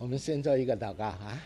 我们先做一个祷告啊。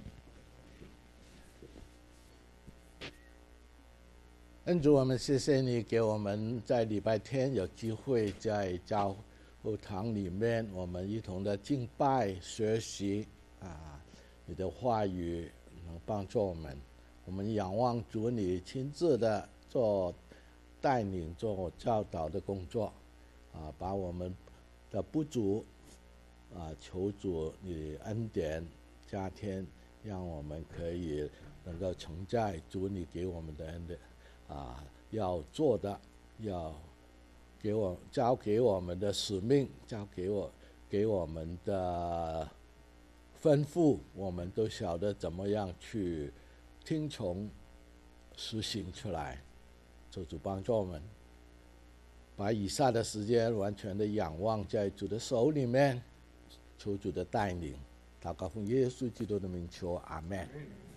恩主，我们谢谢你给我们在礼拜天有机会在教会堂里面，我们一同的敬拜学习你的话语能帮助我们。我们仰望主你亲自的做带领、做教导的工作把我们的不足求主你恩典加添，让我们可以能够承载主你给我们的恩典要做的，要交给我们的使命，交给我们的吩咐，我们都晓得怎么样去听从实行出来。求主帮助我们，把以下的时间完全的仰望在主的手里面，求主的带领。祷告奉耶稣基督的名求，阿们。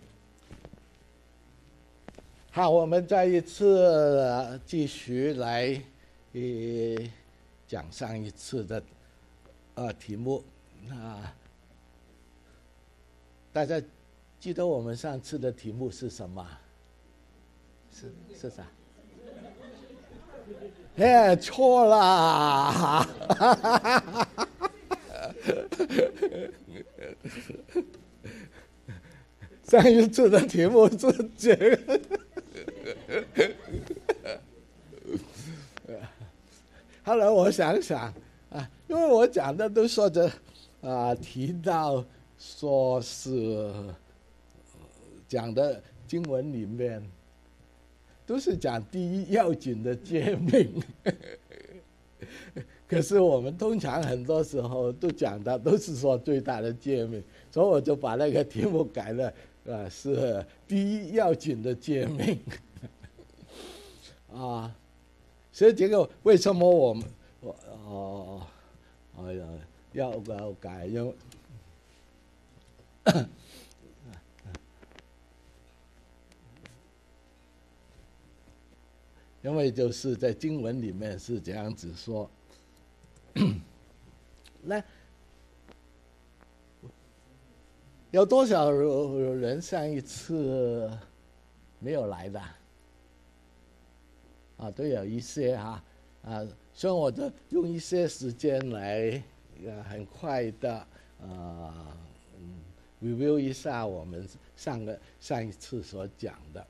好，我们再一次继续来讲上一次的题目大家记得我们上次的题目是什么？是啥？错啦！上一次的题目是这个。后来我想想因为我讲的都说着提到说是讲的经文里面都是讲第一要紧的诫命可是我们通常很多时候都讲的都是说最大的诫命，所以我就把那个题目改了是第一要紧的诫命所以这个为什么我们要改？因为就是在经文里面是这样子说那有多少人上一次没有来的都有一些所以我就用一些时间来很快的review 一下我们上一次所讲的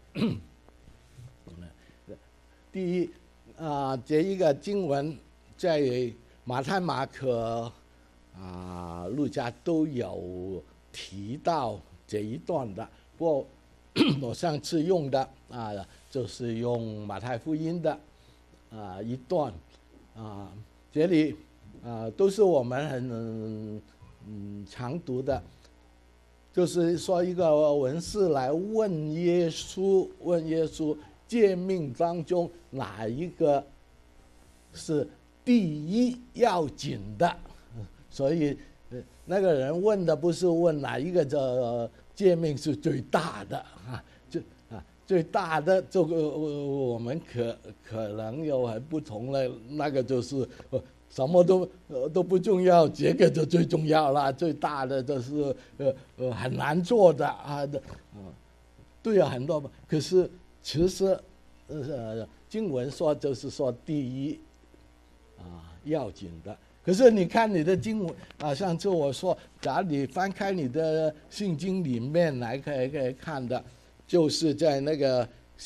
第一这一个经文在马太、马可路加都有提到这一段的，不过我上次用的就是用马太福音的一段这里都是我们很常读的，就是说一个文士来问耶稣诫命当中哪一个是第一要紧的，所以那个人问的不是问哪一个诫命是最大的最大的这个我们可能有很不同的，那个就是什么都不重要，这个就最重要了，最大的就是很难做的都有很多，可是其实经文说就是说第一要紧的。可是你看你的经文上次我说假如你翻开你的圣经里面来可以看的，就是在那个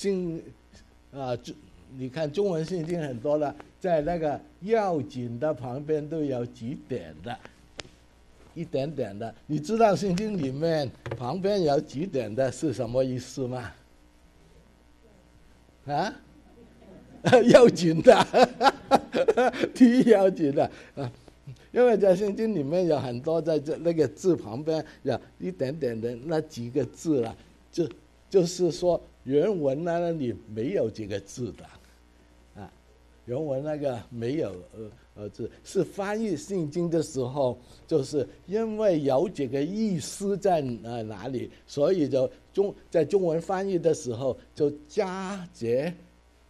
你看中文圣经很多的，在那个要紧的旁边都有几点的，一点点的。你知道圣经里面旁边有几点的是什么意思吗？要紧的第一要紧的因为在圣经里面有很多在那个字旁边有一点点的那几个字了，就是说原文那里没有这个字的原文那个没有字，是翻译圣经的时候，就是因为有这个意思在哪里，所以就在中文翻译的时候就加这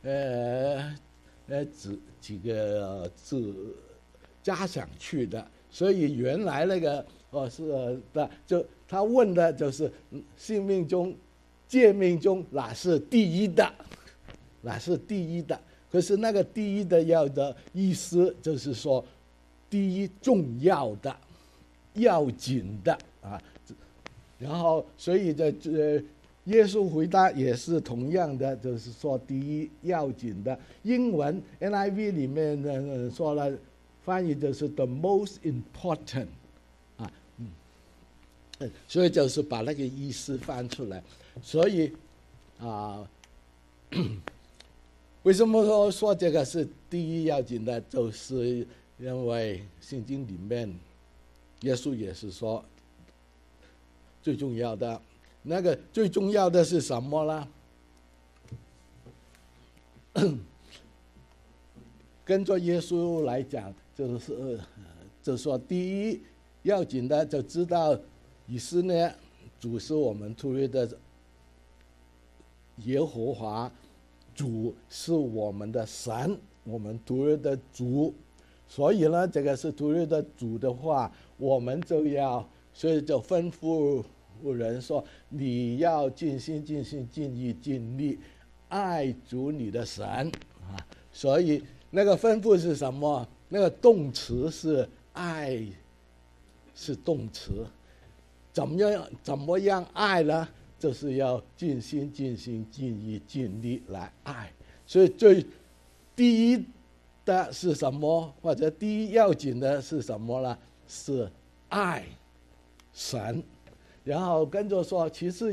几个字加上去的， 所以原来那个就他问的就是诫命中哪是第一的，哪是第一的？可是那个第一的要的意思就是说，第一重要的、要紧的啊。然后所以耶稣回答也是同样的，就是说第一要紧的。英文 NIV 里面说了，翻译就是 the most important 啊，所以就是把那个意思翻出来。所以为什么说这个是第一要紧的？就是因为圣经里面耶稣也是说最重要的。那个最重要的是什么呢？跟着耶稣来讲，就是说第一要紧的，就知道以色列主是我们突约的耶和华，主是我们的神，我们突约的主。所以呢，这个是突约的主的话，我们就要，所以就吩咐人说，你要尽心尽性尽意尽力爱主你的神啊。所以那个吩咐是什么？那个动词是爱，是动词。怎么样爱呢？就是要尽心尽性尽意尽力来爱。所以第一的是什么？或者第一要紧的是什么呢？是爱神。然后跟着说，其实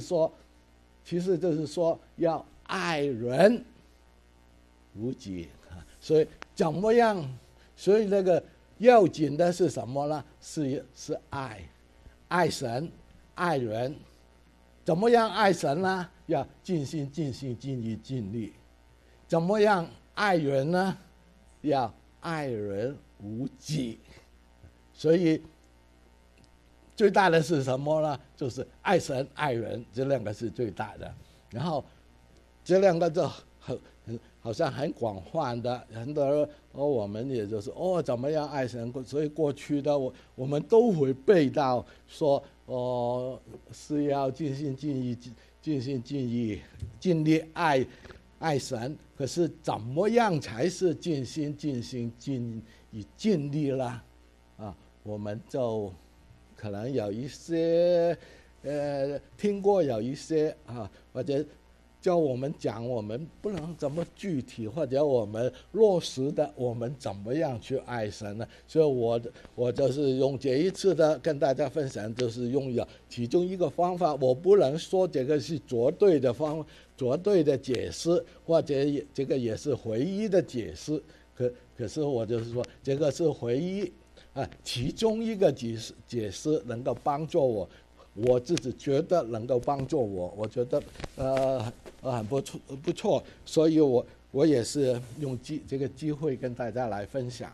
就是说要爱人如己。所以怎么样？所以那个要紧的是什么呢？是爱神爱人。怎么样爱神呢？要尽心尽性尽意尽力。怎么样爱人呢？要爱人如己。所以最大的是什么呢？就是爱神爱人，这两个是最大的。然后这两个就好像很广泛的，很多人我们也就是怎么样爱神。所以过去的我们都会背到说是要尽心尽意尽心尽意尽力爱神。可是怎么样才是尽心尽心尽意尽力啦？我们就可能有一些听过，有一些或者叫我们讲，我们不能怎么具体，或者我们落实的，我们怎么样去爱神呢？所以我就是用这一次的跟大家分享，就是用其中一个方法。我不能说这个是绝对的解释，或者这个也是唯一的解释。可是我就是说，这个是唯一其中一个解释能够帮助我自己觉得能够帮助我觉得很不错，所以我也是用这个机会跟大家来分享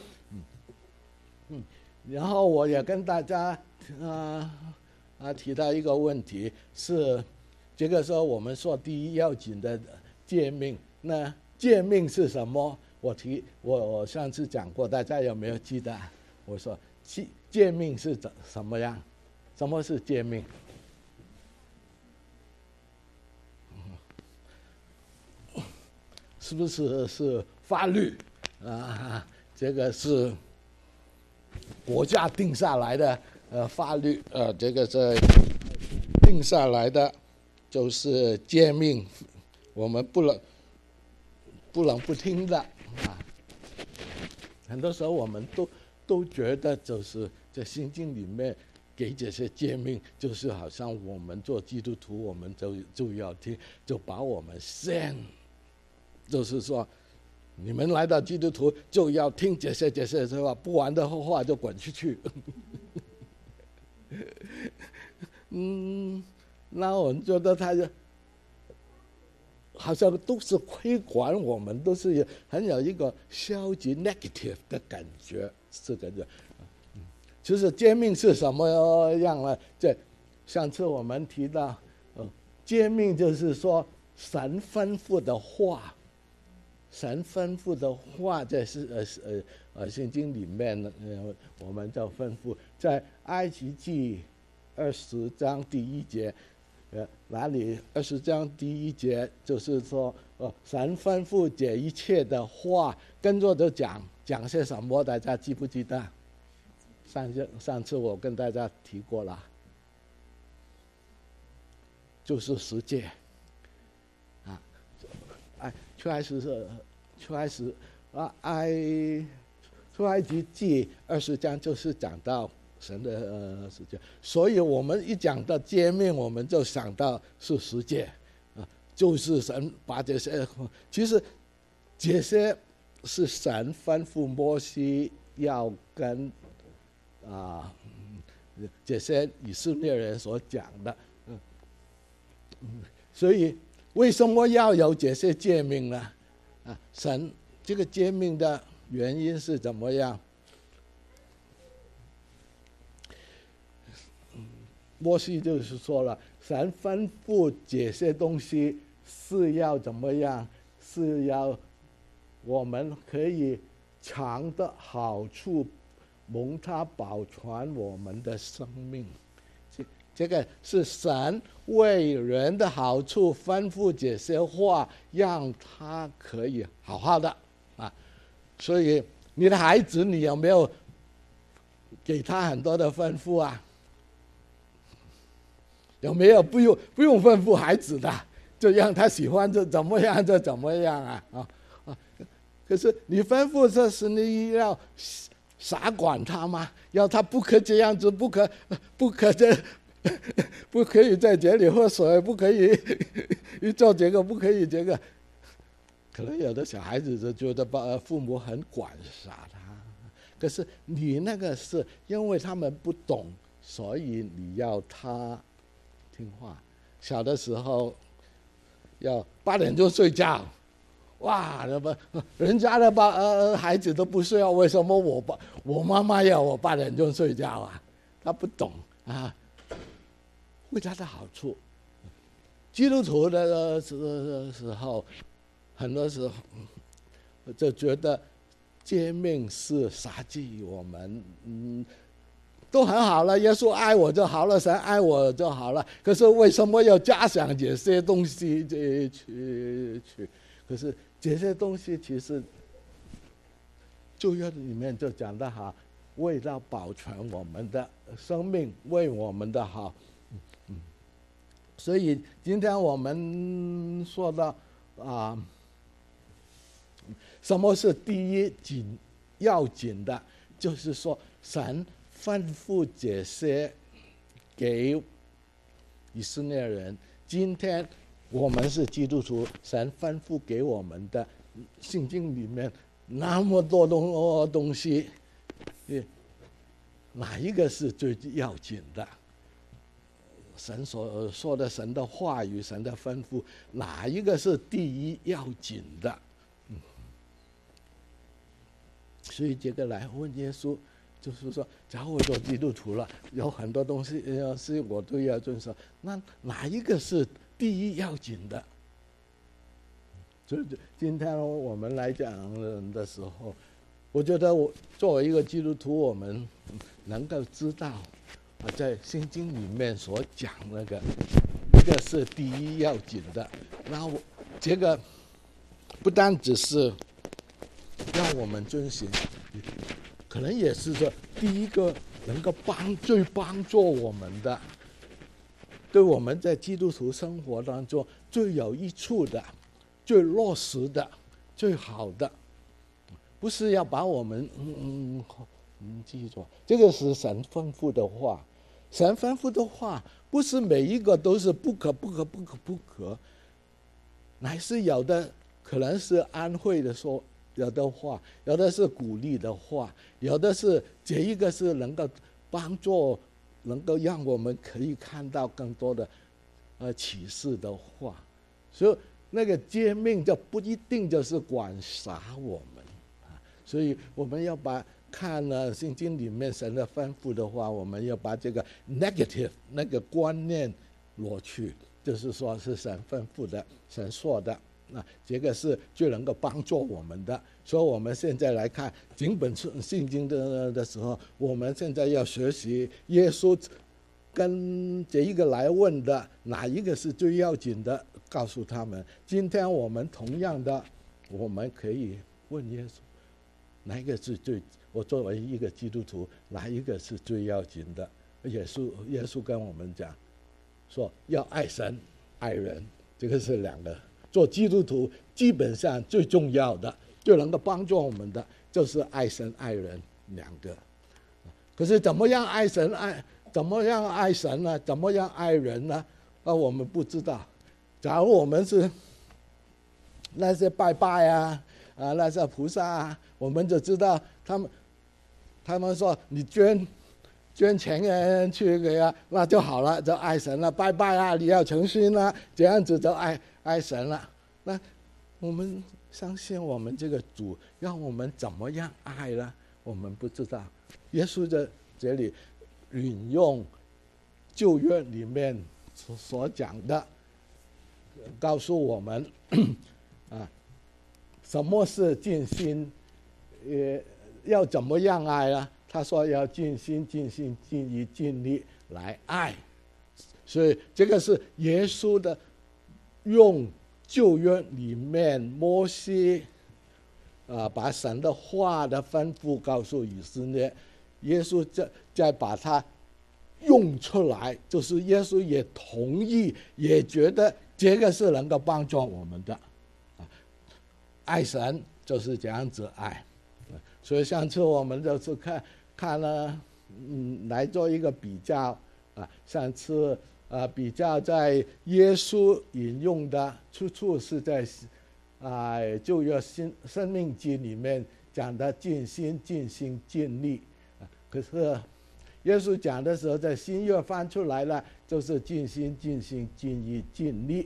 然后我也跟大家提到一个问题，是这个时候我们说第一要紧的诫命，那诫命是什么？我上次讲过，大家有没有记得？我说诫命是什么样？什么是诫命？是不是法律这个是国家定下来的法律这个是定下来的，就是诫命，我们不能不听的很多时候我们都觉得，就是在圣经里面给这些诫命，就是好像我们做基督徒，我们就要听，就把我们先，就是说，你们来到基督徒就要听这些话，不然的话就滚出去。那我们觉得他就好像都是亏管我们，都是很有一个消极 negative 的感觉，这个其实诫命是什么样呢？上次我们提到诫命就是说神吩咐的话神吩咐的话，在圣经里面呢，我们叫吩咐，在埃及记20章第1节，哪里20章第1节就是说，神吩咐这一切的话，跟着就讲些什么？大家记不记得？上次我跟大家提过了，就是10诫。出埃及记20章就是讲到神的10诫，所以我们一讲到诫命，我们就想到是10诫，就是神把这些，其实这些是神吩咐摩西要跟这些以色列人所讲的，所以为什么要有这些诫命呢？神这个诫命的原因是怎么样？摩西就是说了，神吩咐这些东西是要怎么样？是要我们可以尝的好处，蒙他保全我们的生命。这个是神为人的好处吩咐这些话，让他可以好好的所以你的孩子，你有没有给他很多的吩咐啊？有没有不用吩咐孩子的，就让他喜欢就怎么样就怎么样可是你吩咐这是你要傻管他吗？要他不可这样子，不可以在这里喝水，不可以做这个，不可以这个。可能有的小孩子就觉得父母很管傻他，可是你那个是因为他们不懂，所以你要他听话。小的时候要8点钟睡觉，哇，人家的孩子都不睡觉，为什么我妈妈要我8点钟睡觉啊？他不懂为他的好处。基督徒的时候，很多时候就觉得诫命是杀祭我们，都很好了，耶稣爱我就好了，神爱我就好了。可是为什么要加上这些东西去？可是这些东西其实旧约里面就讲得好，为了保全我们的生命，为我们的好。所以今天我们说到什么是第一要紧的，就是说神吩咐这些给以色列人。今天我们是基督徒，神吩咐给我们的圣经里面那么多东西，哪一个是最要紧的？神所说的神的话语，神的吩咐，哪一个是第一要紧的？所以这个来问耶稣，就是说，假如我做基督徒了，有很多东西是我都要遵守，那哪一个是第一要紧的？所以今天我们来讲的时候，我觉得作为一个基督徒，我们能够知道在圣经里面所讲那个，一个是第一要紧的。然后这个不单只是让我们遵循，可能也是说第一个能够最帮助我们的，对我们在基督徒生活当中最有益处的、最落实的、最好的，不是要把我们记住，这个是神吩咐的话。神吩咐的话不是每一个都是不可，乃是有的可能是安慰的说，有的话，有的是鼓励的话，有的是这一个是能够帮助，能够让我们可以看到更多的启示的话。所以那个诫命就不一定就是管辖我们所以我们要看了圣经里面神的吩咐的话，我们要把这个 negative 那个观念挪去，就是说是神吩咐的，神说的这个是最能够帮助我们的。所以我们现在来看整本圣经的时候，我们现在要学习耶稣跟这一个来问的哪一个是最要紧的，告诉他们。今天我们同样的，我们可以问耶稣，哪一个是我作为一个基督徒，哪一个是最要紧的？耶稣跟我们讲说，要爱神爱人，这个是两个做基督徒基本上最重要的，最能够帮助我们的就是爱神爱人两个。可是怎么样爱神呢？怎么样爱人呢？我们不知道。假如我们是那些拜拜那些菩萨我们就知道他们说你捐钱去给那就好了，就爱神了。拜拜你要诚心这样子就爱神了。那我们相信我们这个主让我们怎么样爱呢？我们不知道。耶稣在这里引用旧约里面所讲的，告诉我们什么是尽心，要怎么样爱呢？他说要尽心尽性尽意尽力来爱。所以这个是耶稣的用旧约里面摩西把神的话的吩咐告诉以色列，耶稣再把它用出来，就是耶稣也同意，也觉得这个是能够帮助我们的。爱神就是这样子爱。所以上次我们就是看了来做一个比较上次比较在耶稣引用的出处是在旧约生命记里面讲的尽心尽心尽力，可是耶稣讲的时候在新约翻出来了，就是尽心尽性尽意尽力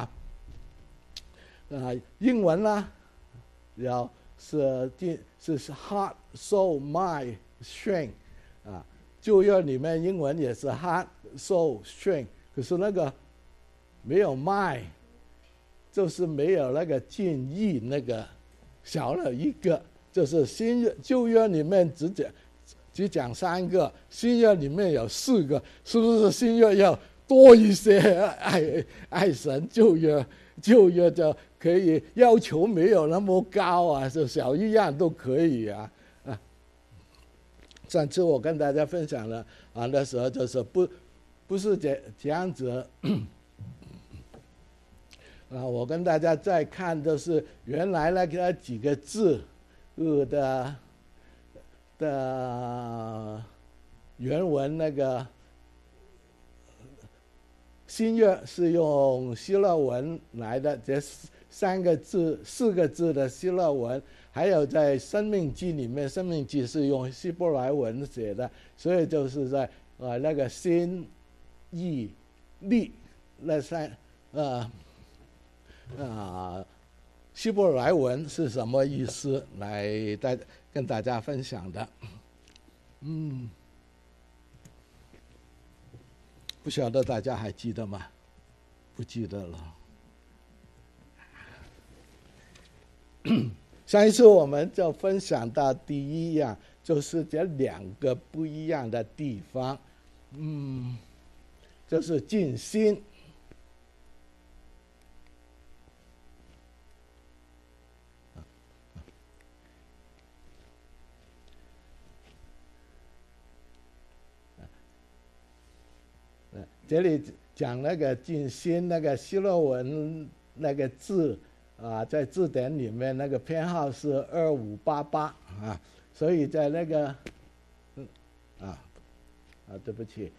英文呢是 heart soul mind strength 旧约里面英文也是 heart soul strength， 可是那个没有 mind， 就是没有那个尽意，那个少了一个。就是旧约里面只讲3个，新约里面有4个，是不是新约要多一些爱神？旧约就可以要求没有那么高就小一样都可以上次我跟大家分享了那时候就是不是这样子我跟大家再看就是原来那个几个字的原文，那个新约是用希腊文来的，这4个字的希腊文，还有在生命记里面，生命记是用希伯来文写的，所以就是在那个心意力那希伯来文是什么意思，来跟大家分享的。不晓得大家还记得吗？不记得了。上一次我们就分享到第一样，就是这2个不一样的地方，就是尽心。这里讲那个尽心，那个希腊文那个字在字典里面那个编号是2588所以在那个对不起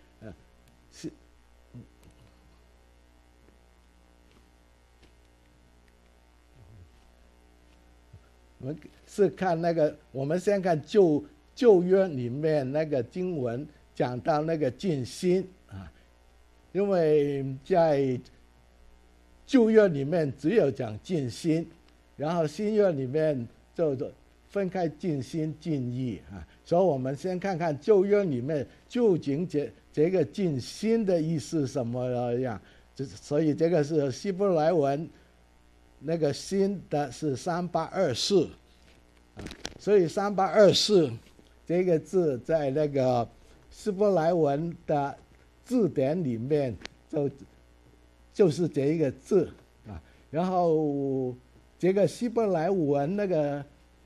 我们是看那个，我们先看旧约里面那个经文讲到那个尽心因为在旧约里面只有讲尽心，然后新约里面就分开尽心尽意所以我们先看看旧约里面究竟这个尽心的意思什么样。所以这个是希伯来文那个新的是3824，所以3824这个字在那个希伯来文的字典里面就是这一个字啊。然后这个希伯来文那个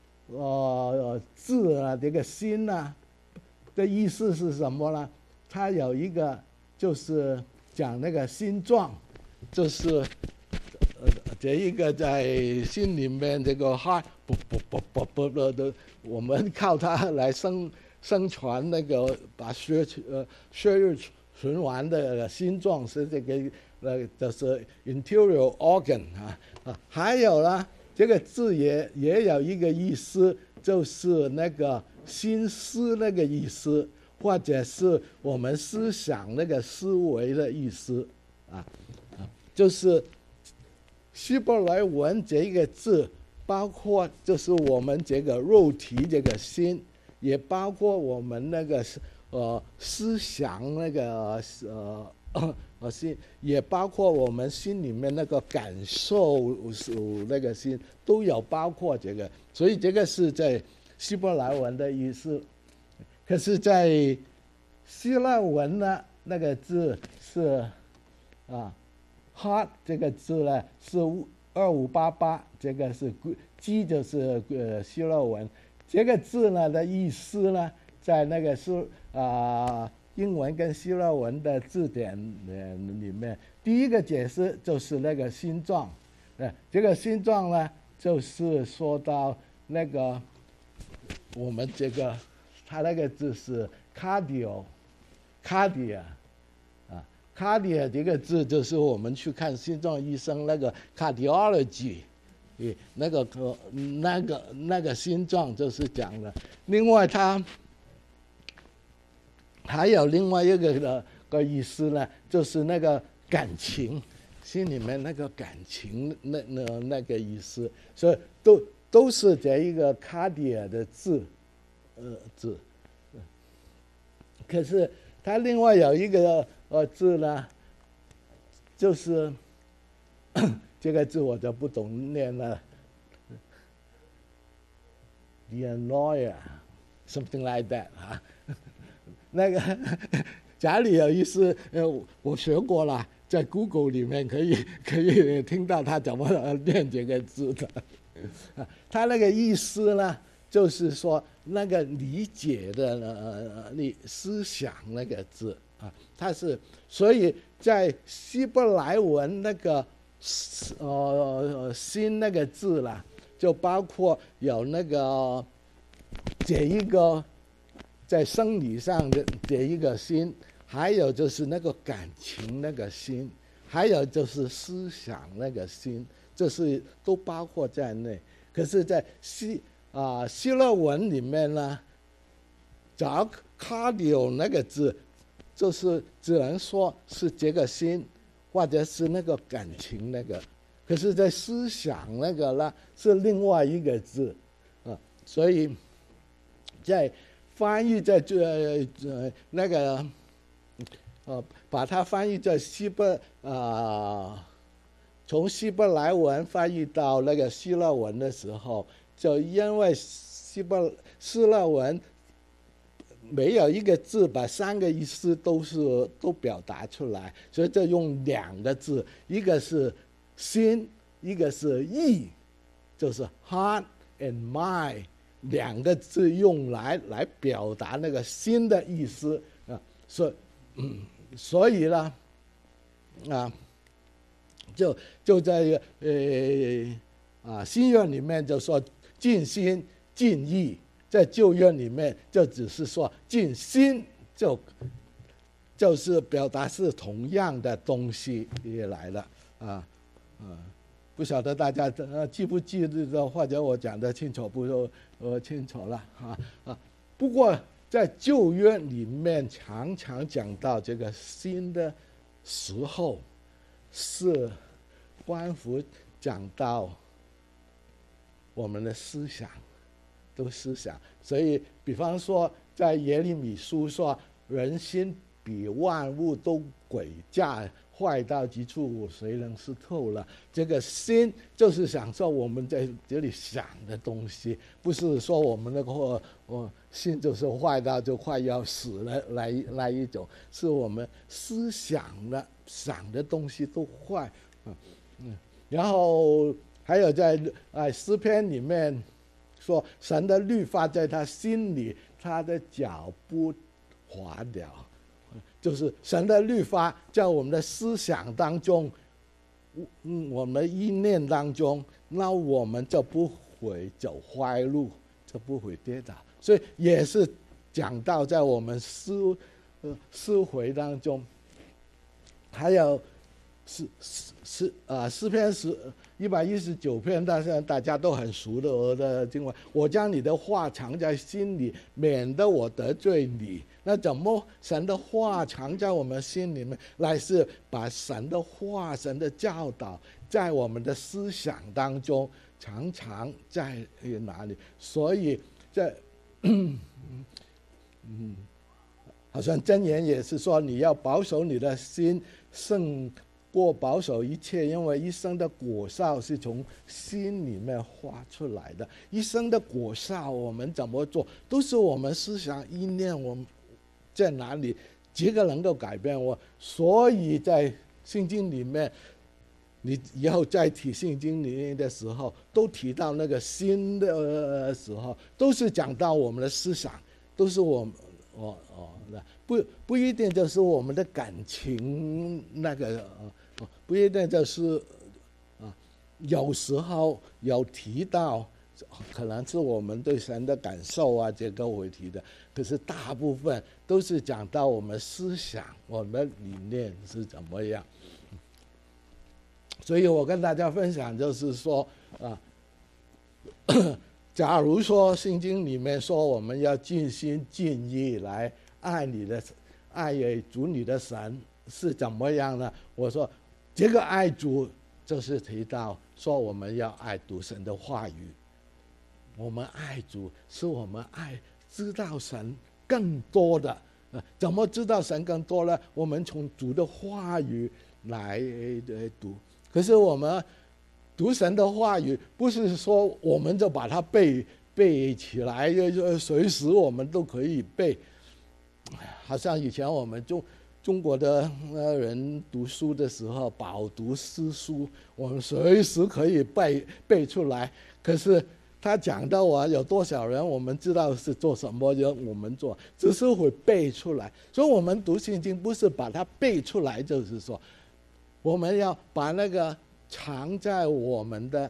字啊，这个新啊的意思是什么呢？它有一个就是讲那个心状，就是这一个在心里面这个heart不的，我们靠它来生存，那个把血液循环的心状是这个就是 interior organ 还有呢，这个字也有一个意思，就是那个心思那个意思，或者是我们思想那个思维的意思就是希伯来文这个字，包括就是我们这个肉体这个心，也包括我们那个思想那个心，也包括我们心里面那个感受那个心，都有包括这个，所以这个是在希伯来文的意思。可是在希腊文呢，那个字是heart 这个字呢是2588，这个是 G 就是希腊文，这个字呢的意思呢，在那个是英文跟希腊文的字典里面，第一个解释就是那个心脏，这个心脏呢就是说到那个我们这个它那个字是 cardia cardia 这个字就是我们去看心脏医生那个 cardiology， 那个心脏就是讲的。另外它还有另外一个意思呢，就是那个感情，心里面那个感情那个意思，所以都是这一个 cardia 的字。可是它另外有一个字呢，就是这个字我就不懂念了 ，dianoia something like that 那个家里有意思，我学过了，在 Google 里面可以听到他怎么念这个字的。他那个意思呢，就是说那个理解的思想那个字它是，所以在希伯来文那个心那个字啦，就包括有那个这一个在生理上的这一个心，还有就是那个感情那个心，还有就是思想那个心，这是都包括在内。可是在希腊文里面呢，找 cardio 那个字，就是只能说是这个心，或者是那个感情那个，可是在思想那个呢是另外一个字所以在翻译在那个把它翻译在从希伯来文翻译到那个希腊文的时候，就因为希腊文没有一个字把三个意思都表达出来，所以就用两个字，一个是心，一个是意，就是 heart and mind 两个字用来表达那个心的意思所以呢就在新约里面就说尽心尽意，在旧约里面就只是说尽心，就是表达是同样的东西也来了不晓得大家记不记得，或者我讲的清楚不清楚了不过在旧约里面常常讲到这个心的时候，是关乎讲到我们的思想，都思想。所以比方说在耶利米书说人心比万物都诡诈，坏到极处，谁能识透了？这个心就是享受我们在这里想的东西，不是说我们那个心就是坏到就快要死了来一种，是我们思想的想的东西都坏。然后还有在诗篇里面说，神的律法在他心里，他的脚不滑了。就是神的律法在我们的思想当中，我们的意念当中，那我们就不会走坏路，就不会跌倒。所以也是讲到在我们思维当中。还有诗篇119篇，大家都很熟的经文，我将你的话藏在心里，免得我得罪你。那怎么神的话藏在我们心里面，乃是把神的话、神的教导在我们的思想当中常常在哪里？所以在好像箴言也是说，你要保守你的心胜过保守一切，因为一生的果效是从心里面发出来的。一生的果效我们怎么做，都是我们思想意念我们在哪里，这个能够改变我。所以在圣经里面，你以后再提圣经里面的时候，都提到那个心的时候，都是讲到我们的思想，都是不一定就是我们的感情，那个不一定就是有时候有提到，可能是我们对神的感受这个会提的，可是大部分都是讲到我们思想、我们的理念是怎么样。所以我跟大家分享，就是说假如说圣经里面说我们要尽心尽意来爱主你的神是怎么样呢？我说这个爱主就是提到说我们要爱读神的话语。我们爱主是我们知道神更多的。怎么知道神更多呢？我们从主的话语来读。可是我们读神的话语，不是说我们就把它背起来，随时我们都可以背。好像以前我们中国的人读书的时候，饱读诗书，我们随时可以背出来。可是他讲到有多少人我们知道是做什么，我们做只是会背出来。所以我们读圣经不是把它背出来，就是说我们要把那个藏在我们的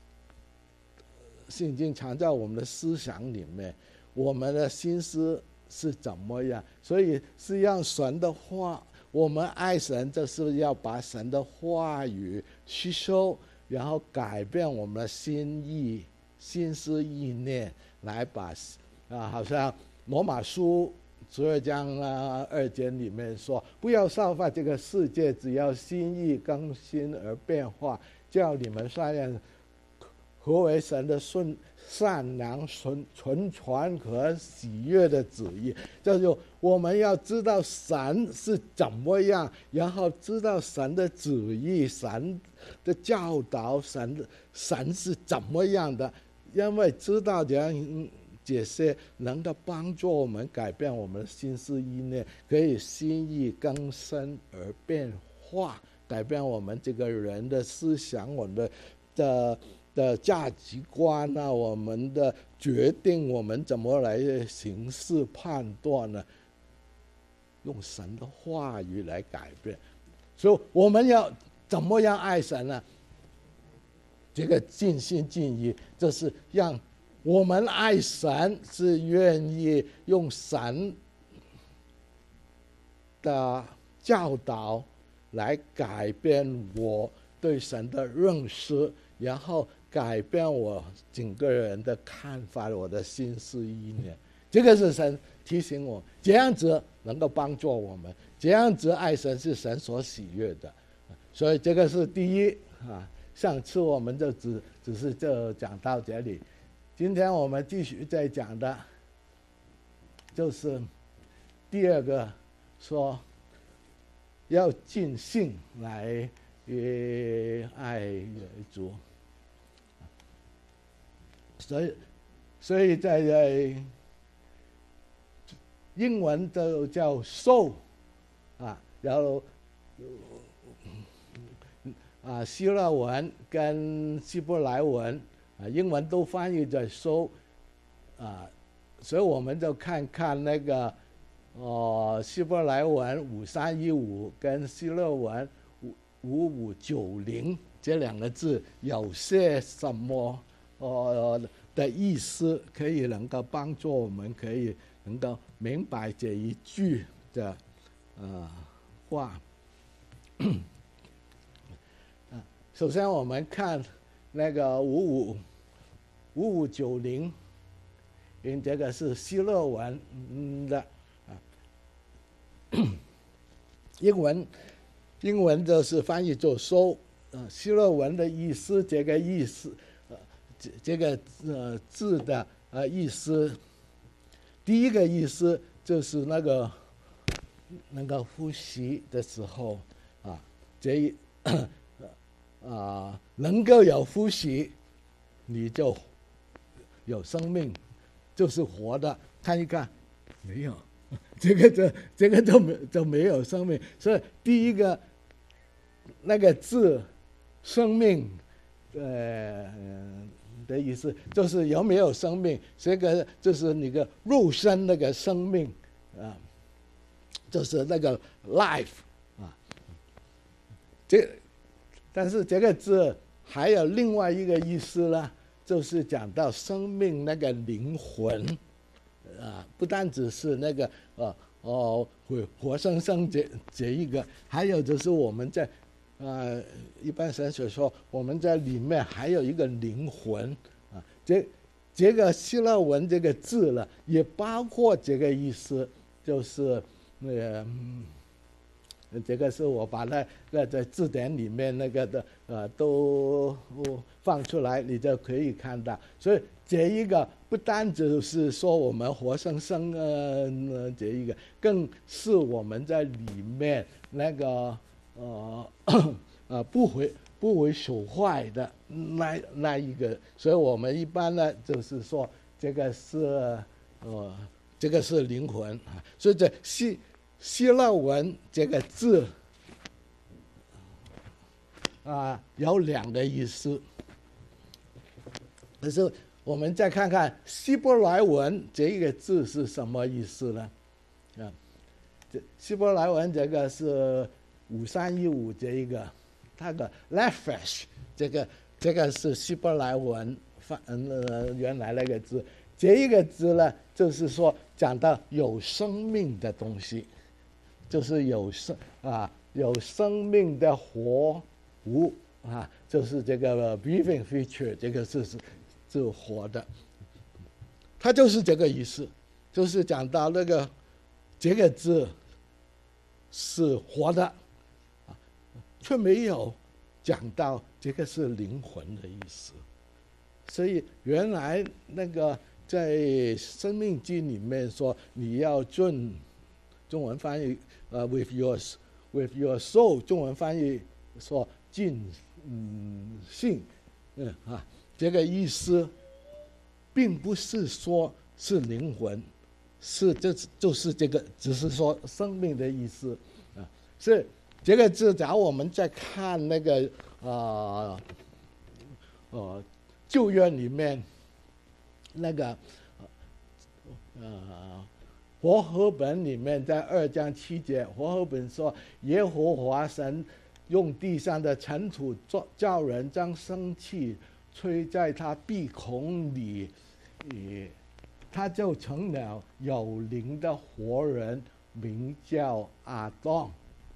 圣经，藏在我们的思想里面，我们的心思是怎么样。所以是让神的话，我们爱神，就是要把神的话语吸收，然后改变我们的心思意念，来把好像罗马书12章2节里面说，不要效法这个世界，只要心意更新而变化，叫你们发现何为神的善良、纯全和喜悦的旨意。就是我们要知道神是怎么样，然后知道神的旨意、神的教导，神是怎么样的。因为知道这些能够帮助我们改变我们的心思意念，可以心意更新而变化，改变我们这个人的思想，我们的价值观我们的决定，我们怎么来行事判断呢？用神的话语来改变。所以我们要怎么样爱神呢？这个尽心尽意，就是让我们爱神是愿意用神的教导来改变我对神的认识，然后改变我整个人的看法，我的心思意念。这个是神提醒我，这样子能够帮助我们，这样子爱神是神所喜悦的。所以这个是第一上次我们就只是就讲到这里。今天我们继续再讲的就是第二个说要尽性来爱主，所以在英文都叫 so 然后希腊文跟希伯来文英文都翻译在 so 所以我们就看看那个希伯来文5315跟希腊文5590这两个字有些什么的意思，可以能够帮助我们可以能够明白这一句的话。首先我们看那个5590，因为这个是希腊文的英文就是翻译作收，希腊文的意思，这个意思，这个字的意思，第一个意思就是那个呼吸的时候能够有呼吸，你就有生命，就是活的。看一看，没有，这个就没有生命。所以第一个那个字生命的意思就是有没有生命，这个就是你的肉身那个生命就是那个 life 但是这个字还有另外一个意思呢，就是讲到生命那个灵魂不单只是那个活生生这一个，还有就是我们在一般神学说我们在里面还有一个灵魂这个希腊文这个字呢，也包括这个意思，就是这个是我把那个在字典里面那个的都放出来，你就可以看到。所以这一个不单只是说我们活生生这一个，更是我们在里面那个不会朽坏的那一个。所以我们一般呢就是说这个是灵魂所以这希腊文这个字有两个意思，可是我们再看看希伯来文这一个字是什么意思呢？希伯来文这个是5315这一个，它的 nephesh 这个是希伯来文原来那个字，这一个字呢，就是说讲到有生命的东西。就是有生命的活物就是这个 breathing feature， 这个是活的，它就是这个意思，就是讲到那个这个字是活的却没有讲到这个是灵魂的意思。所以原来那个在生命记里面说你要遵，中文翻译with your soul， 中文翻译说尽性这个意思并不是说是灵魂，就是这个只是说生命的意思是这个字。假如我们在看那个旧约里面那个和合本里面在2章7节，和合本说耶和华神用地上的尘土叫人将生气吹在他鼻孔里，他就成了有灵的活人，名叫亚当。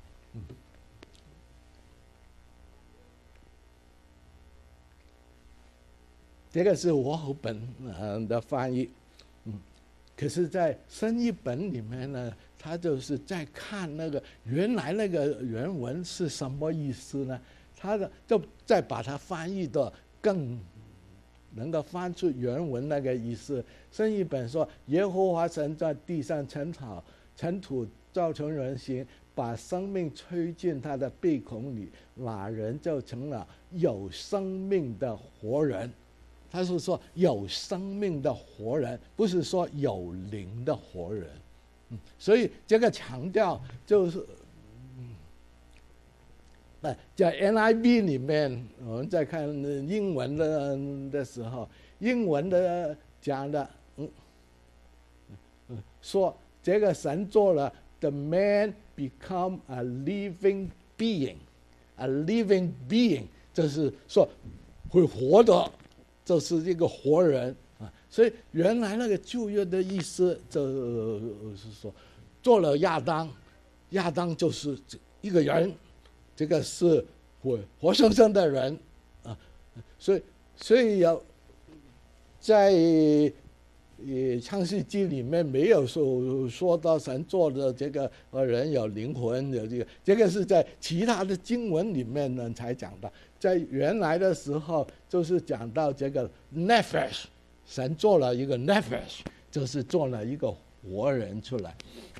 这个是和合本的翻译可是在新译本里面呢，他就是在看那个原来那个原文是什么意思呢，他就再把它翻译的更能够翻出原文那个意思。新译本说耶和华神在地上尘土造成人形，把生命吹进他的鼻孔里，那人就成了有生命的活人。他是说有生命的活人，不是说有灵的活人。所以这个强调就是在 NIV 里面，我们在看英文的时候，英文的讲的说这个神做了 the man become a living being，a living being 就是说会活的，就是一个活人啊。所以原来那个旧约的意思就是说，做了亚当，亚当就是一个人，这个是活生生的人啊。所以要在创世纪里面没有说到神做的这个人有灵魂，有这个是在其他的经文里面呢才讲到。在原来的时候就是讲到这个 nephesh， 神做了一个 nephesh， 就是做了一个活人出来。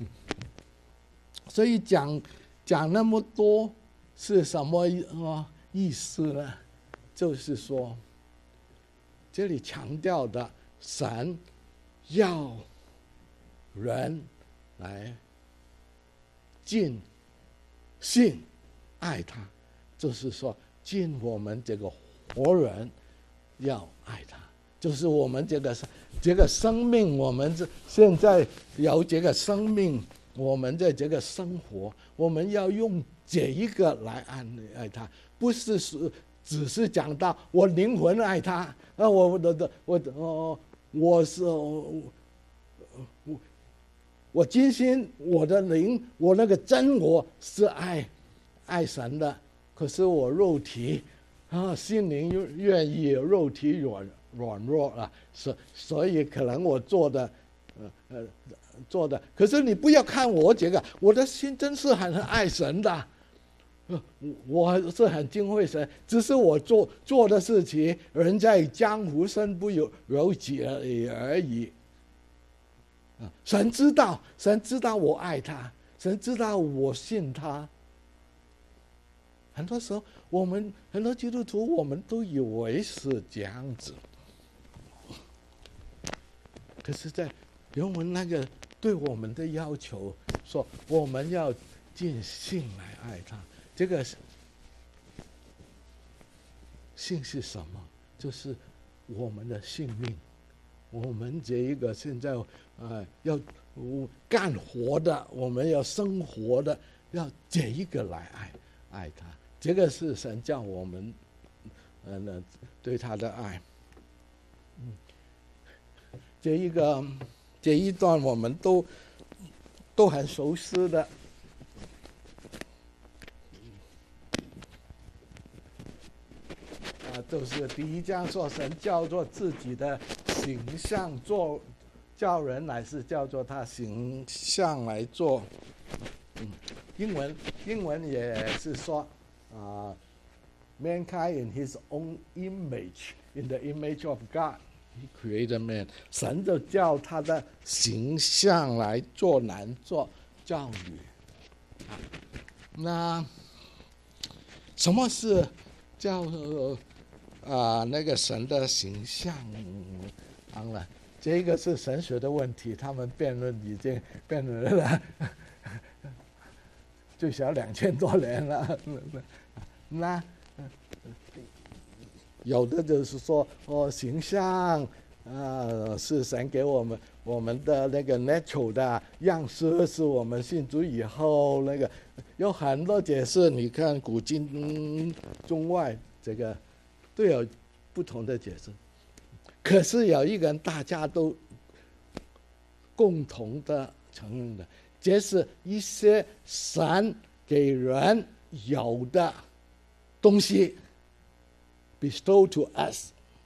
所以讲那么多是什么意思呢？就是说这里强调的神要人来尽信爱他，就是说尽我们这个活人要爱他，就是我们这个生命，我们现在有这个生命，我们在这个生活，我们要用这一个来爱他，不是只是讲到我灵魂爱他，我今心我的灵，我那个真我是爱神的，可是我肉体心灵愿意，肉体软弱了，所以可能我做的，可是你不要看我这个，我的心真是很爱神的。我是很敬畏神，只是我做的事情，人在江湖身不由己而已。神知道我爱他，神知道我信他。很多时候，我们很多基督徒，我们都以为是这样子，可是，在原文那个对我们的要求说，我们要尽性来爱他。这个性是什么？就是我们的性命，我们这一个现在要干活的，我们要生活的，要这一个来爱他。这个是神叫我们对他的爱。这一段我们都很熟悉的。就是第一章说神叫做自己的形象叫人乃是叫做他形象来做。英文也是说mankind in his own image, in the image of God he created man。 神就叫他的形象来做男做女。那什么是叫那个神的形象？当然，这个是神学的问题，他们辩论已经辩论了最少2000多年了。那有的就是说形象是神给我们的那个 natural 的样式，是我们信主以后那个有很多解释。你看古今中外这个都有不同的解释，可是有一个人大家都共同的承认的，这是一些神给人有的东西 bestow to us，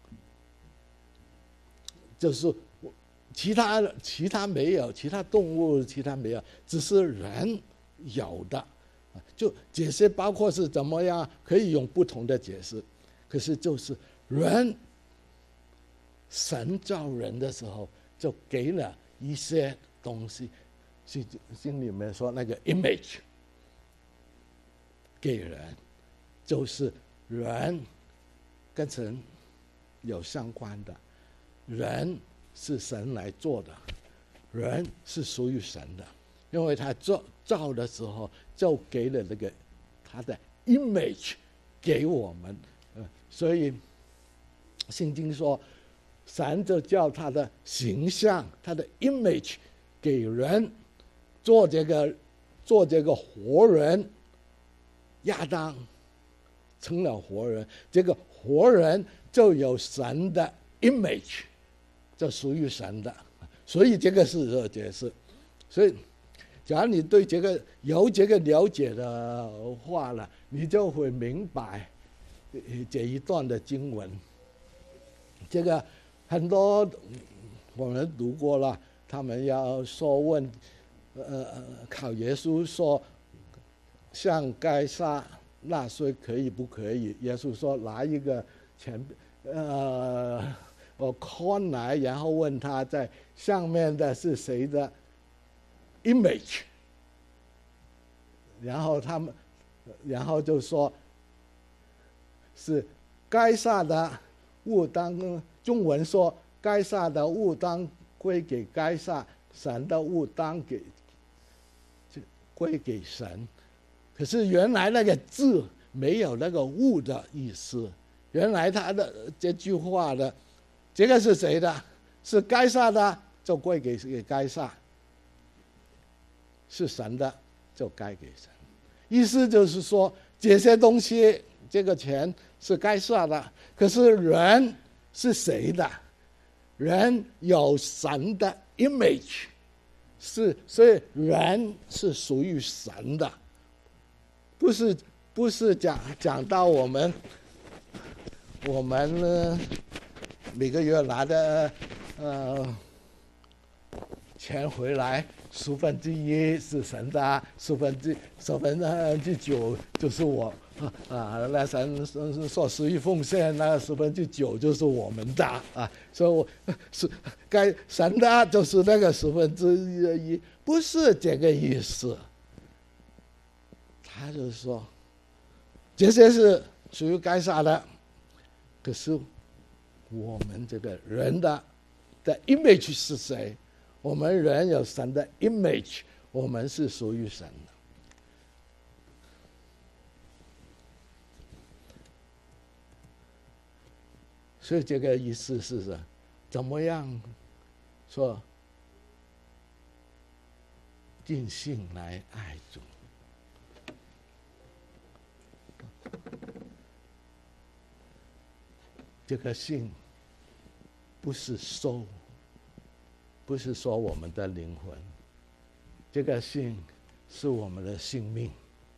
就是其他没有，其他动物其他没有，只是人有的。就解释包括是怎么样，可以用不同的解释。可是就是神造人的时候就给了一些东西， 心里面说那个 image 给人，就是人跟神有相关的，人是神来做的，人是属于神的，因为他造的时候就给了那个他的 image 给我们，所以圣经说神就叫他的形象，他的 image 给人做这个活人。亚当成了活人，这个活人就有神的 image， 就属于神的，所以这个是这解释。所以假如你对这个有这个了解的话了，你就会明白这一段的经文。这个很多我们读过了，他们要说问考耶稣说向该撒纳税可以不可以？耶稣说拿一个钱coin来，然后问他在上面的是谁的 image， 然后就说是该撒的物当，中文说该撒的物当归给该撒，神的物当归给神。可是原来那个字没有那个物的意思，原来他的这句话的这个是谁的？是该撒的就归给该撒，是神的就该给神。意思就是说这些东西这个钱是该撒的，可是人是谁的？人有神的 image， 所以人是属于神的。不是讲到我们每个月拿的钱回来1/10是神的，9/10就是我那神说11奉献，那9/10就是我们的啊，所以我是该神的就是那个1/10，不是这个意思。他就说这些是属于该撒的，可是我们这个人的 image 是谁？我们人有神的 image， 我们是属于神的。所以这个意思是怎么样说尽心来爱主。这个信不是说我们的灵魂，这个信是我们的性命，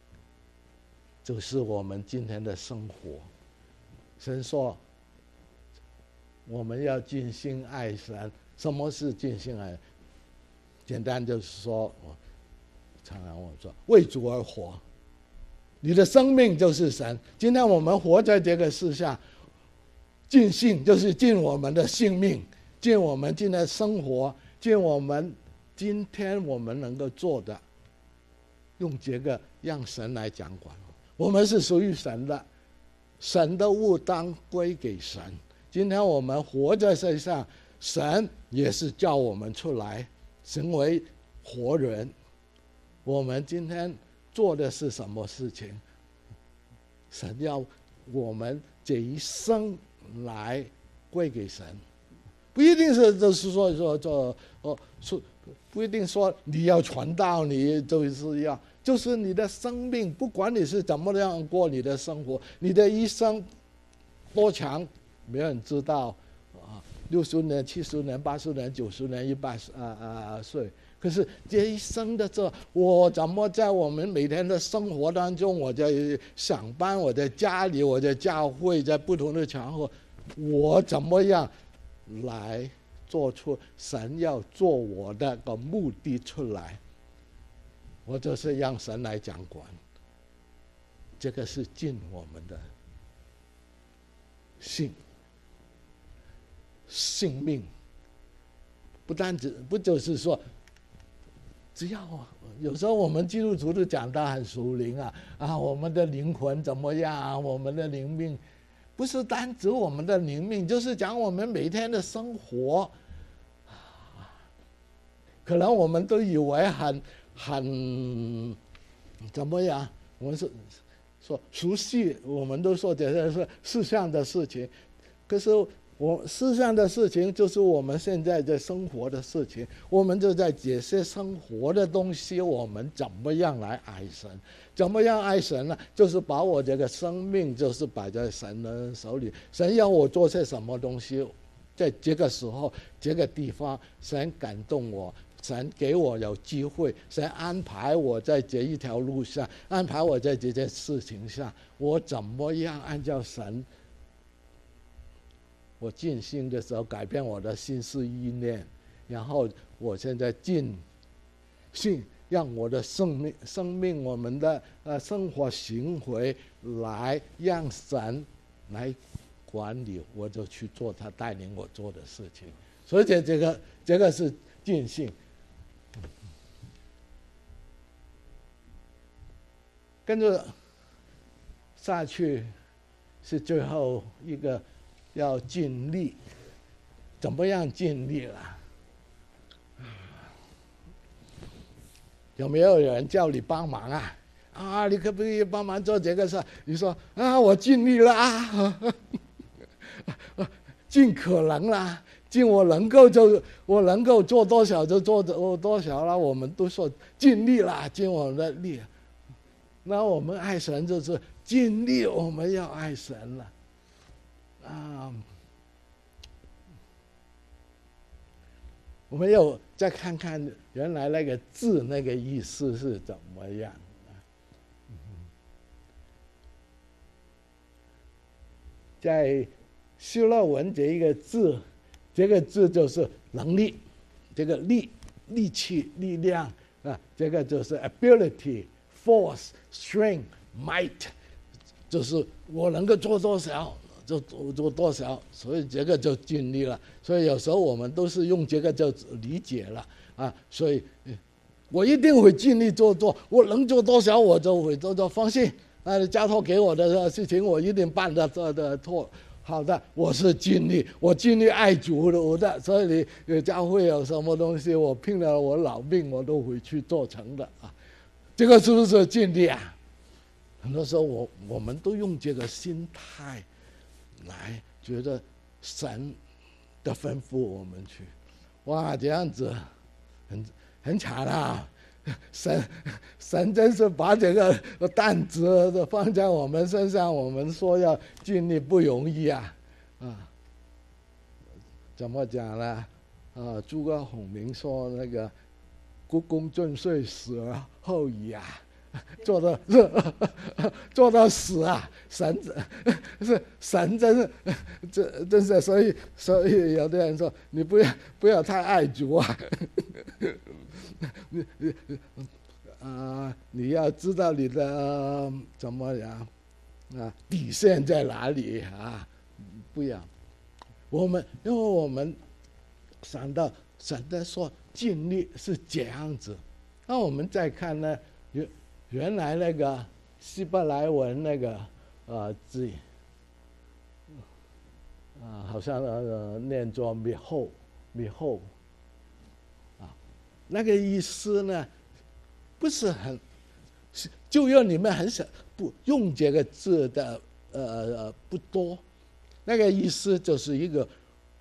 就是我们今天的生活。神说我们要尽心爱神。什么是尽心爱？简单就是说，常常我说为主而活，你的生命就是神。今天我们活在这个世上，尽性就是尽我们的性命，尽我们今天的生活，尽我们今天我们能够做的，用这个让神来掌管。我们是属于神的，神的物当归给神。今天我们活在世上，神也是叫我们出来成为活人。我们今天做的是什么事情？神要我们这一生来归给神，不一定是就是说不一定说你要传道，你就是你的生命，不管你是怎么样过你的生活，你的一生多长，没有人知道啊，60年、70年、80年、90年、100岁。可是这一生的我怎么在我们每天的生活当中，我在上班，我在家里，我在教会，在不同的场合，我怎么样来做出神要做我的个目的出来？我就是让神来掌管。这个是尽我们的性命，不就是说只要有时候我们基督徒都讲到很属灵我们的灵魂怎么样我们的灵命，不是单指我们的灵命，就是讲我们每天的生活。可能我们都以为很怎么样，我们是说熟悉，我们都说这是世上的事情，可是世上的事情就是我们现在的生活的事情，我们就在解释生活的东西，我们怎么样来爱神？怎么样爱神呢？就是把我这个生命就是摆在神的手里，神要我做些什么东西，在这个时候这个地方，神感动我，神给我有机会，神安排我在这一条路上，安排我在这件事情上，我怎么样按照神，我尽心的时候改变我的心思意念，然后我现在尽心让我的生命我们的生活行为来让神来管理，我就去做他带领我做的事情。所以这个是尽兴。跟着下去是最后一个要尽力，怎么样尽力了？有没有人叫你帮忙你可不可以帮忙做这个事？你说我尽力了尽可能啦，尽我能够做多少就做多少了。我们都说尽力啦，尽我的力。那我们爱神就是尽力，我们要爱神了我们又再看看原来那个字那个意思是怎么样在希腊文这一个字，这个字就是能力，这个力气力量这个就是 ability。Force, strength, might， 就是我能够做多少就做多少，所以这个就尽力了。所以有时候我们都是用这个就理解了所以我一定会尽力做，我能做多少我就会做，放心交托给我的事情我一定办得妥。好的，我是尽力，我尽力爱主的，所以你教会有什么东西，我拼了我老命我都会去做成的这个是不是尽力很多时候我们都用这个心态来觉得神的吩咐我们去，这样子很惨神真是把这个担子放在我们身上，我们说要尽力不容易怎么讲呢诸葛孔明说那个鞠躬尽瘁，死而后已做到死神真是所以有的人说你不要太爱主你要知道你的怎么样底线在哪里不要因为我们想到神的说尽力是这样子。那我们再看呢，原来那个希伯来文那个字好像念作behold那个意思呢不是很，就用你们很少不用这个字的不多，那个意思就是一个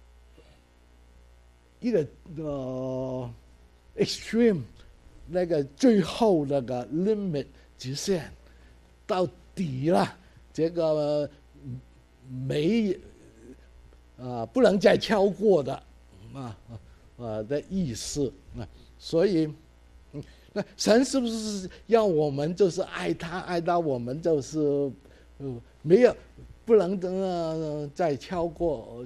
extreme 那个最后那个 limit 极限到底了，这个不能再超过的的意思所以那神是不是要我们就是爱他爱到我们就是没有不能再超过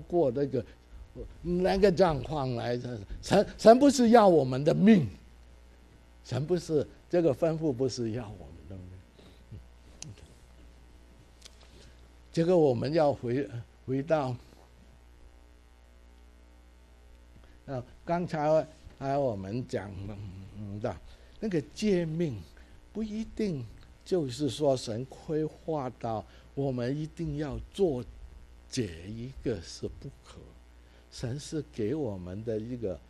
那个状况来神不是要我们的命，神不是这个吩咐不是要我们的命这个我们要回到刚才我们讲的那个诫命，不一定就是说神规划到我们一定要做这一个是不可。神是给我们的一个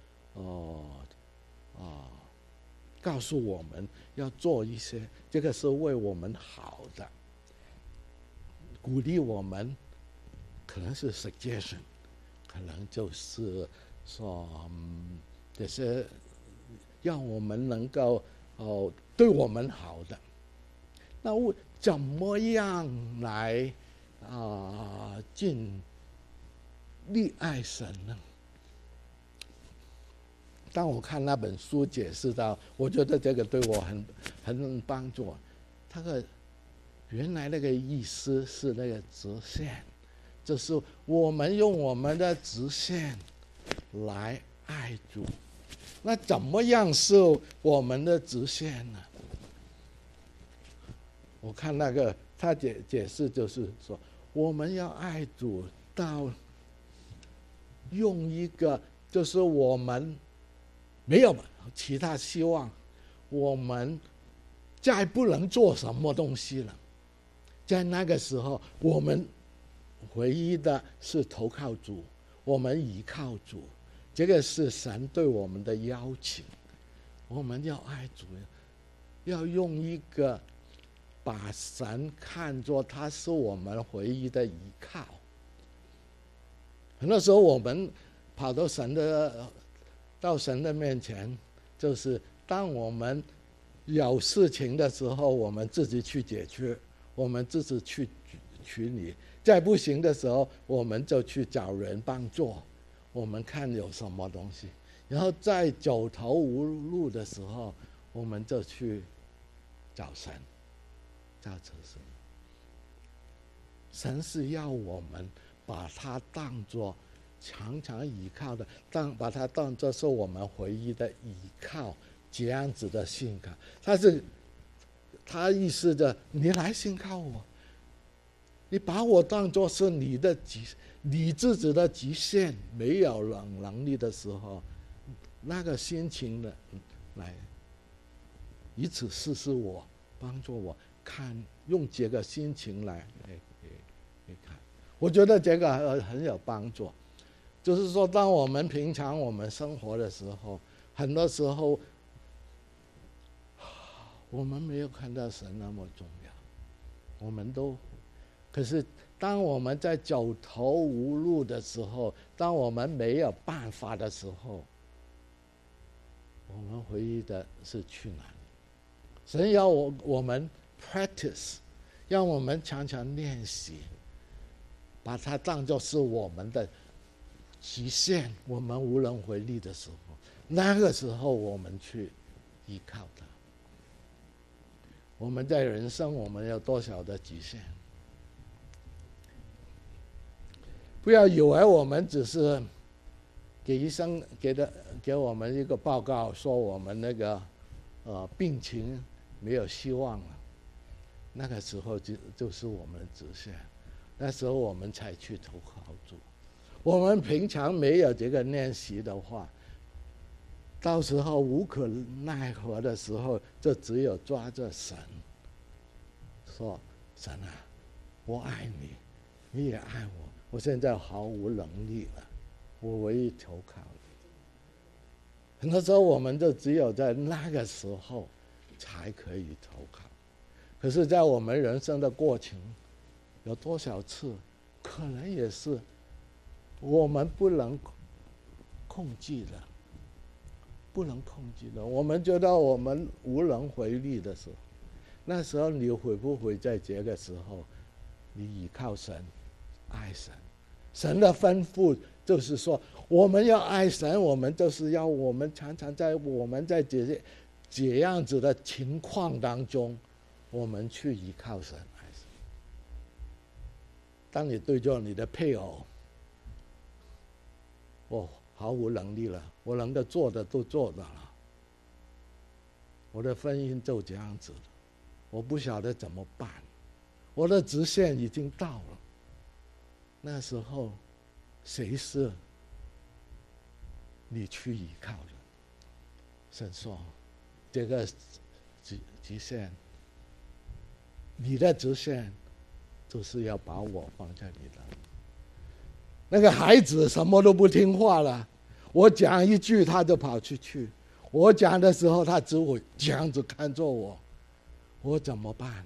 告诉我们要做一些，这个是为我们好的，鼓励我们，可能是 suggestion， 可能就是说这些让我们能够对我们好的。那我怎么样来尽力爱神呢？当我看那本书解释到，我觉得这个对我很帮助。他的原来那个意思是那个直线，就是我们用我们的直线来爱主。那怎么样是我们的直线呢？我看那个他解释就是说，我们要爱主到用一个，就是我们没有其他希望，我们再不能做什么东西了。在那个时候，我们唯一的是投靠主，我们依靠主，这个是神对我们的邀请。我们要爱主，要用一个把神看作他是我们唯一的依靠。很多时候我们跑到神的面前，就是当我们有事情的时候，我们自己去解决，我们自己去处理。再不行的时候，我们就去找人帮助，我们看有什么东西。然后在走投无路的时候，我们就去找神，找神。神是要我们把它当作常常依靠的，把它当作是我们唯一的依靠，这样子的信靠。他意思着你来信靠我，你把我当作是你自己的极限，没有能力的时候，那个心情的来以此试试我，帮助我看，用这个心情来看。我觉得这个很有帮助。就是说，当我们平常我们生活的时候，很多时候我们没有看到神那么重要，我们都，可是当我们在走投无路的时候，当我们没有办法的时候，我们唯一的是去哪里？神要我们 practice， 让我们常常练习，把它当作是我们的极限，我们无能为力的时候，那个时候我们去依靠它。我们在人生，我们有多少的极限？不要以为我们只是给医生给我们一个报告，说我们那个病情没有希望了，那个时候就是我们的极限，那时候我们才去投靠主。我们平常没有这个练习的话，到时候无可奈何的时候，就只有抓着神，说神啊，我爱你，你也爱我，我现在毫无能力了，我唯一投靠你。很多时候我们就只有在那个时候才可以投靠。可是在我们人生的过程，有多少次可能也是我们不能控制的，我们觉得我们无能为力的时候，那时候你会不会在这个时候，你依靠神，爱神？神的吩咐就是说，我们要爱神，我们就是要我们常常在这样子的情况当中，我们去依靠神，爱神。当你对着你的配偶，我毫无能力了，我能够做的都做到了，我的婚姻就这样子了，我不晓得怎么办，我的直线已经到了。那时候谁是你去依靠的？神说这个极限，你的极限就是要把我放在你的。那个孩子什么都不听话了，我讲一句他就跑出去，我讲的时候他只会这样子看着我，我怎么办？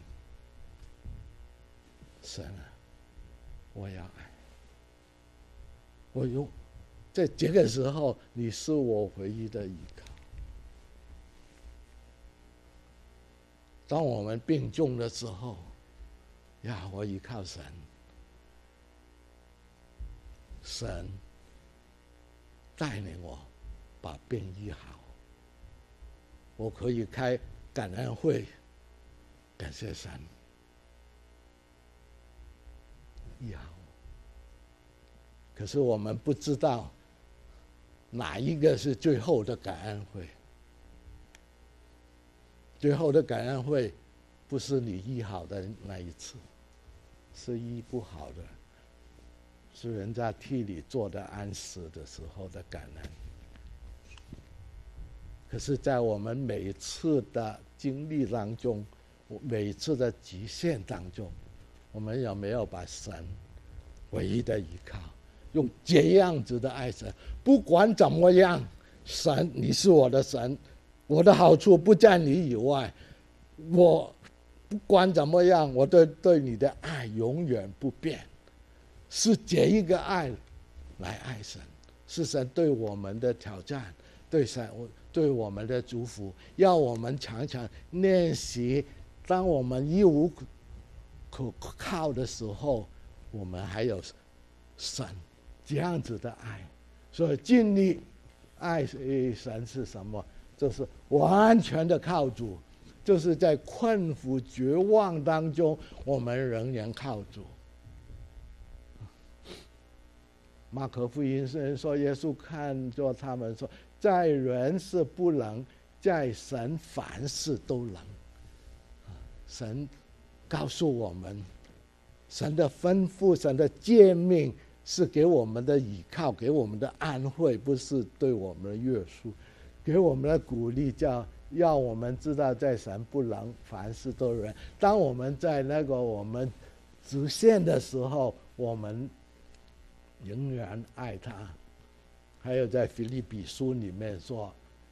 神啊，我要爱，我用在这个时候，你是我唯一的依靠。当我们病重的时候，呀，我依靠神，神带领我把病医好。我可以开感恩会，感谢神医好。可是我们不知道哪一个是最后的感恩会。最后的感恩会不是你医好的那一次，是医不好的，是人家替你做的安息的时候的感恩。可是在我们每一次的经历当中，每一次的极限当中，我们有没有把神唯一的依靠，用这样子的爱神？不管怎么样，神，你是我的神，我的好处不在你以外，我不管怎么样，我对你的爱永远不变。是这一个爱来爱神，是神对我们的挑战，对我们的祝福，要我们常常练习。当我们一无可靠的时候，我们还有神这样子的爱。所以尽力爱神是什么？就是完全的靠主，就是在困苦绝望当中，我们仍然靠主。马可福音是说，耶稣看着他们说，在人是不能，在神凡事都能。神告诉我们，神的吩咐，神的诫命是给我们的依靠，给我们的安慰，不是对我们的约束，给我们的鼓励，要我们知道在神不能，凡事都能。当我们在那个我们极限的时候，我们仍然爱他。还有在腓立比书里面说，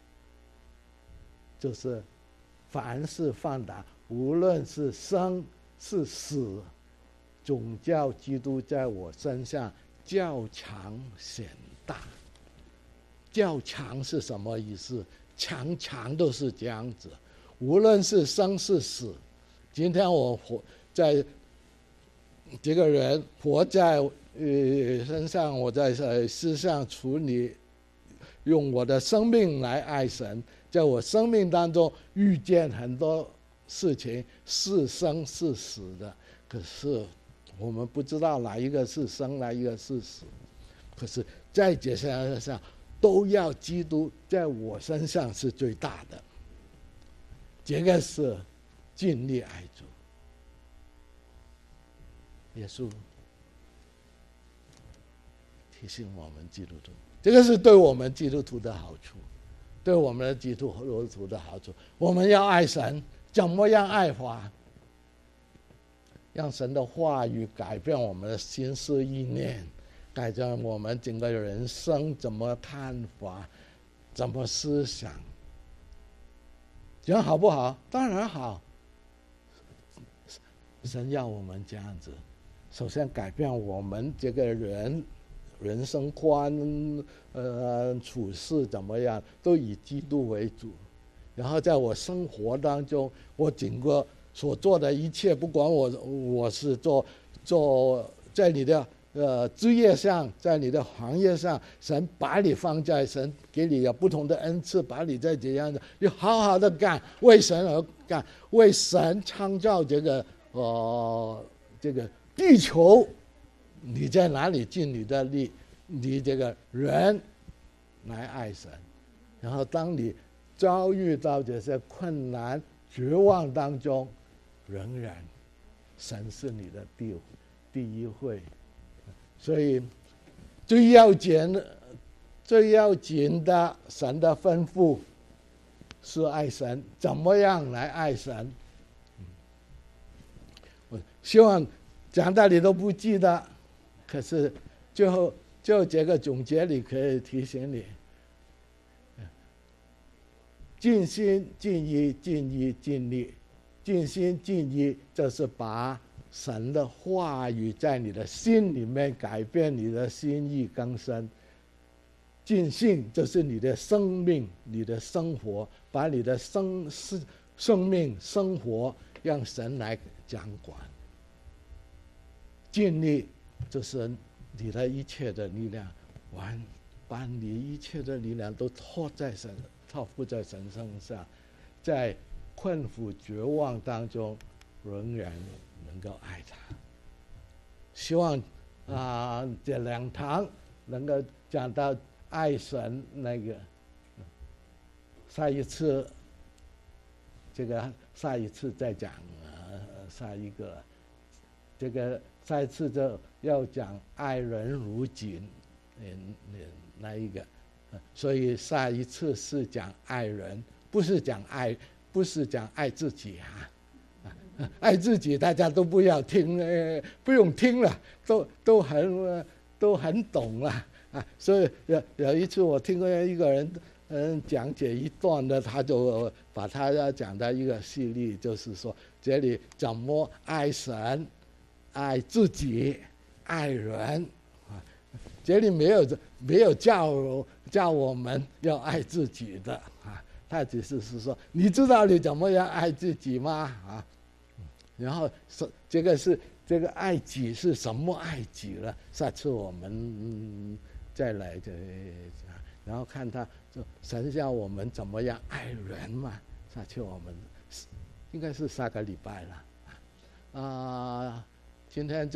就是凡事放胆，无论是生是死，总叫基督在我身上较强显大。较强是什么意思？强都是这样子，无论是生是死。今天我活在这个人活在身上，我在世上处理，用我的生命来爱神，在我生命当中遇见很多事情是生是死的，可是我们不知道哪一个是生，哪一个是死。可是在这些上都要基督在我身上是最大的，这个是尽力爱主。耶稣提醒我们基督徒，这个是对我们基督徒的好处，对我们的基督徒的好处。我们要爱神，怎么样爱法？让神的话语改变我们的心思意念，改变我们整个人生怎么看法，怎么思想。这样好不好？当然好。神要我们这样子，首先改变我们这个人生观，处事怎么样，都以基督为主。然后在我生活当中，我整个所做的一切，不管我是做在你的职业上，在你的行业上，神把你放在，神给你有不同的恩赐，把你在这样的，你好好的干，为神而干，为神创造这个地球。你在哪里尽你的力，你这个人来爱神。然后当你遭遇到这些困难绝望当中，仍然神是你的第一位。所以最要紧的神的吩咐， 是爱神，怎么样来爱神？我希望讲道理都不记得，可是最后这个总结里可以提醒你：尽心尽意尽意尽力。尽心尽意就是把神的话语在你的心里面改变你的心意更深。尽性就是你的生命你的生活，把你的生命生活让神来掌管。尽力就是你的一切的力量，把你一切的力量都托付在神身上，在困苦绝望当中仍然能够爱他。希望这2堂能够讲到爱神那个，下一次再讲下一个，下一次就要讲爱人如己那一个，所以下一次是讲爱人，不是讲爱自己爱自己大家都不要听，不用听了，都很懂了所以有一次我听过一个人讲解一段的，他就把他要讲的一个系列，就是说这里怎么爱神、爱自己、爱人这里没有叫我们要爱自己的他只是说，你知道你怎么样爱自己吗？然后这个爱己是什么爱己了？下次我们再来然后看他神叫我们怎么样爱人嘛。下次我们应该是下个礼拜了今天